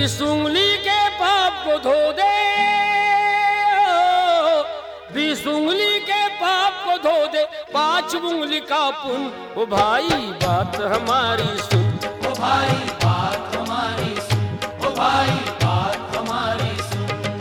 बीस उंगली के पाप को धो दे, बीस उंगली के पाप को धो दे, पांच उंगली का पुण्य। ओ भाई बात हमारी सुन, ओ भाई बात हमारी सुन, ओ भाई बात हमारी सुन।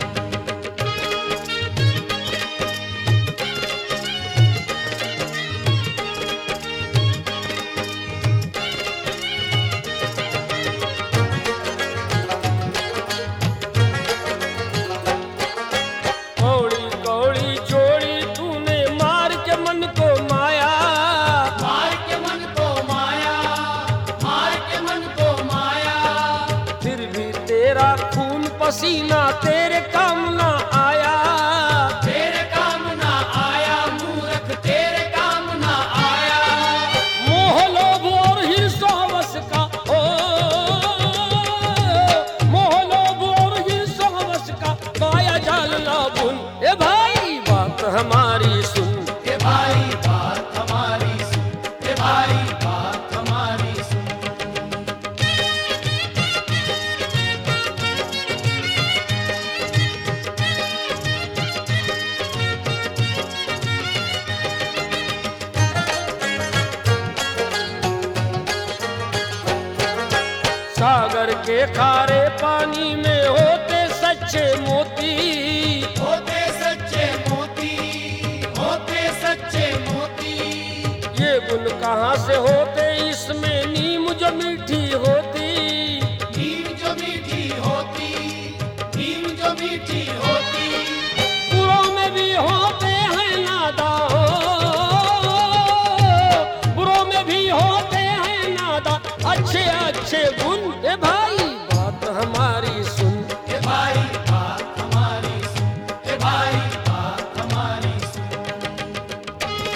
कौड़ी कौड़ी जोड़ी तूने मार के मन को माया, मार के मन को माया, मार के मन को माया। फिर भी तेरा खून पसीना तेरे काम ना आया, तेरे काम ना आया मूर्ख, तेरे काम ना आया। मोह लोभ और हिर्सोवश का, ओ मोह लोभ और हिर्सोवश का माया जाल ना बुन। ए भाई बात हमारी सुन, ए भाई बात हमारी सुन, ए भाई बात हमारी सुन। सागर के खारे पानी में होते सच्चे मोती, होते सच्चे मोती, होते सच्चे मोती। ये गुण कहाँ से होते इसमें नीम जो मीठी होती, नीम जो मीठी होती, नीम जो मीठी होती। बुरों में भी होते हैं नादा, बुरों में भी होते हैं नादा, अच्छे अच्छे गुण। ए भाई बात हमारी सुन, ए भाई बात हमारी सुन, ए भाई बात हमारी सुन।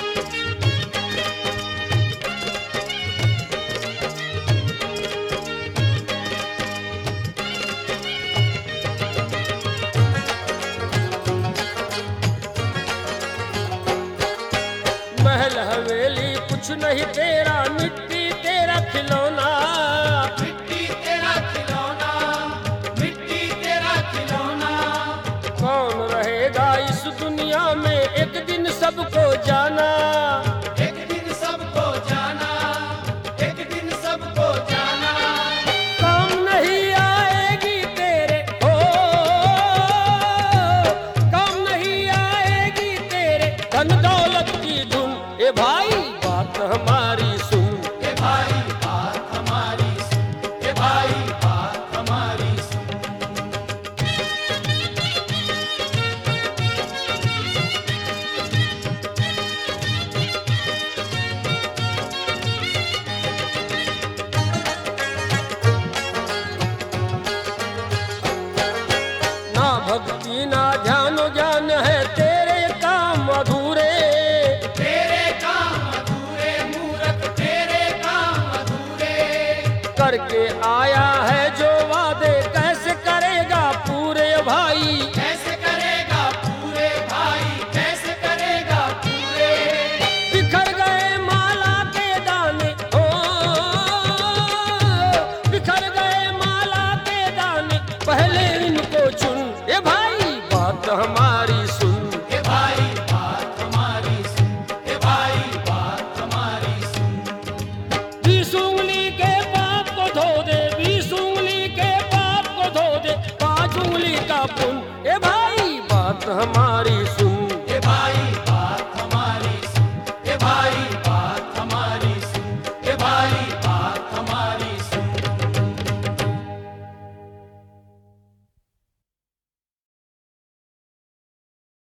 महल हवेली कुछ नहीं तेरा, मिट्टी तेरा खिलौना, मिट्टी तेरा खिलौना, मिट्टी तेरा खिलौना। कौन रहेगा इस दुनिया में एक दिन सबको जाना। एक दिन सबको जाना, एक दिन सबको जाना। काम नहीं आएगी तेरे, ओ काम नहीं आएगी तेरे धन दौलत की धुन। ए भाई बात हमारी सुन, ए भाई बात हमारी सुन, ए भाई बात हमारी सुन। ना भक्ति ना ध्यान ज्ञान है तेरे काम अधूरे, तेरे काम अधूरे मूर्ख, तेरे काम अधूरे। करके आया है जो वादे कैसे करेगा पूरे। भाई कैसे करेगा पूरे भाई, कैसे करेगा पूरे। बिखर गए माला के दाने, ओ बिखर गए माला के दाने, पहले इनको चुन। ए भाई बात हमारी सुन, ए भाई बात हमारी सुन, ए भाई बात हमारी सुन। बीस उंगली के पाप को धो दे, बीस उंगली के पाप को धो दे, पांच उंगली का पुण्य। ए भाई बात हमारी